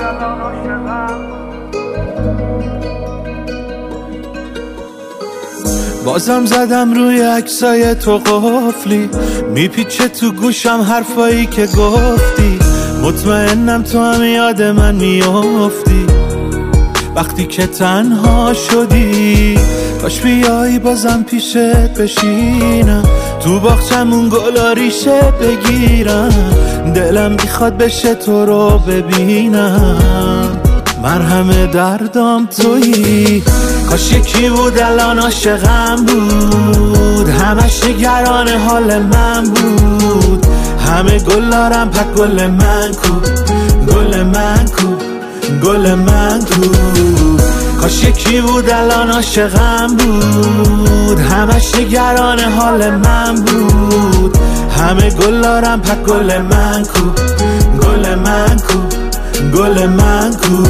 بازم زدم روی عکسای تو قفلی، میپیچه تو گوشم حرفایی که گفتی. مطمئنم تو هم یاد من میافتی وقتی که تنها شدی. کاش بیایی بازم پیشت بشینم، تو باغچمون گلا ریشه بگیرم. دلم میخواد بشه تو رو ببینم، مرهم دردم تویی. کاش یکی بود الان عاشقم بود، همش نگران حال من بود. همه گلارم پک گل من کو، گل من کو، گل من کو. کاش یکی بود الان عاشقم بود، همش نگران حال من بود. همه گلارم پک گل من کو، گل من کو، گل من کو.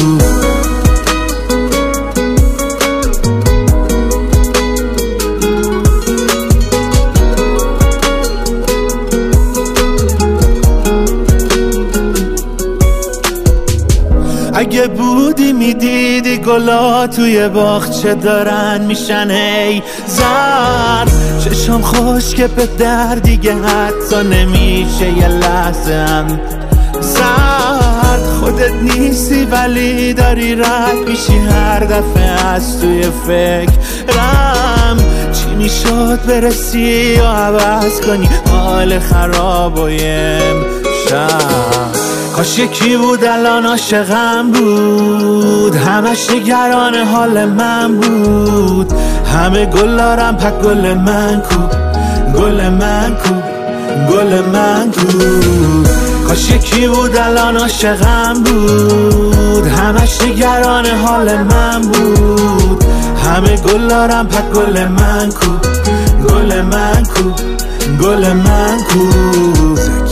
اگه بودی میدیدی گلا توی باغچه دارن میشن ای زرد. چشم خشک به در دیگه حتی نمیشه یه لحظه هم زرد. خودت نیستی ولی داری رد میشی هر دفعه از توی فکرم. چی میشد برسی و عوض کنی حال خراب و امشب. کاش یکی بود الان عاشقم بود، همش نگران حال من بود. همه گلارم پک گل من کو، گل من کو، گل من کو. کاش یکی بود الان عاشقم بود، همش نگران حال من بود. همه گلارم پک گل من کو، گل من کو، گل من کو.